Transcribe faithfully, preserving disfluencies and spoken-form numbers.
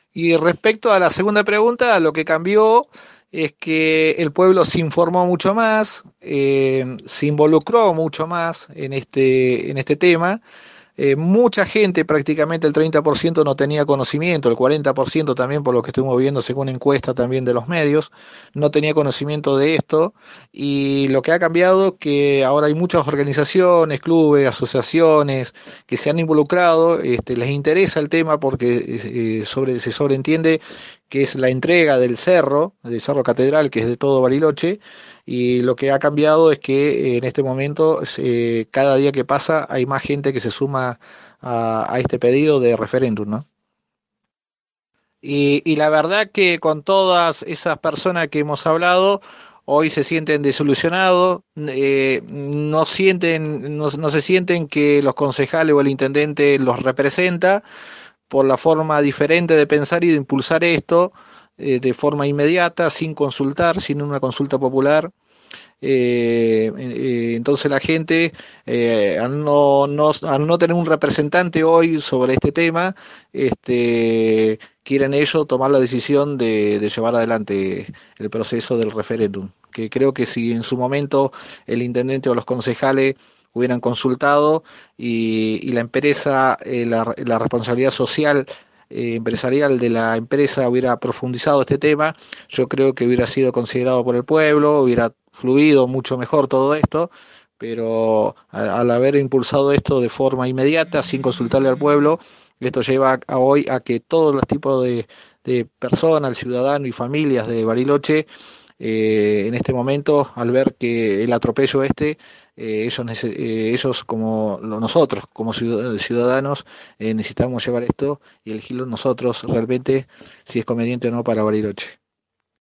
Y respecto a la segunda pregunta, lo que cambió es que el pueblo se informó mucho más, eh, se involucró mucho más en este, en este tema. Eh, mucha gente, prácticamente el treinta por ciento no tenía conocimiento, el cuarenta por ciento también por lo que estuvimos viendo según encuesta también de los medios, no tenía conocimiento de esto y lo que ha cambiado es que ahora hay muchas organizaciones, clubes, asociaciones que se han involucrado, este, les interesa el tema porque eh, sobre, se sobreentiende que es la entrega del cerro, del Cerro Catedral, que es de todo Bariloche, y lo que ha cambiado es que eh, en este momento, eh, cada día que pasa, hay más gente que se suma a, a este pedido de referéndum, ¿no? Y, y la verdad que con todas esas personas que hemos hablado, hoy se sienten desilusionados, eh, no sienten, no, no se sienten que los concejales o el intendente los representa por la forma diferente de pensar y de impulsar esto eh, de forma inmediata, sin consultar, sin una consulta popular. Eh, eh, entonces la gente, eh, al, no, no, al no tener un representante hoy sobre este tema, este, quieren ellos tomar la decisión de, de llevar adelante el proceso del referéndum. Que creo que si en su momento el intendente o los concejales hubieran consultado y, y la empresa, eh, la, la responsabilidad social eh, empresarial de la empresa hubiera profundizado este tema, yo creo que hubiera sido considerado por el pueblo, hubiera fluido mucho mejor todo esto, pero al, al haber impulsado esto de forma inmediata, sin consultarle al pueblo, esto lleva a hoy a que todos los tipos de, de personas, el ciudadano y familias de Bariloche, eh, en este momento, al ver que el atropello este, eh, ellos, nece- eh, ellos como lo- nosotros, como ciudad- ciudadanos, eh, necesitamos llevar esto y elegirlo nosotros realmente si es conveniente o no para Bariloche.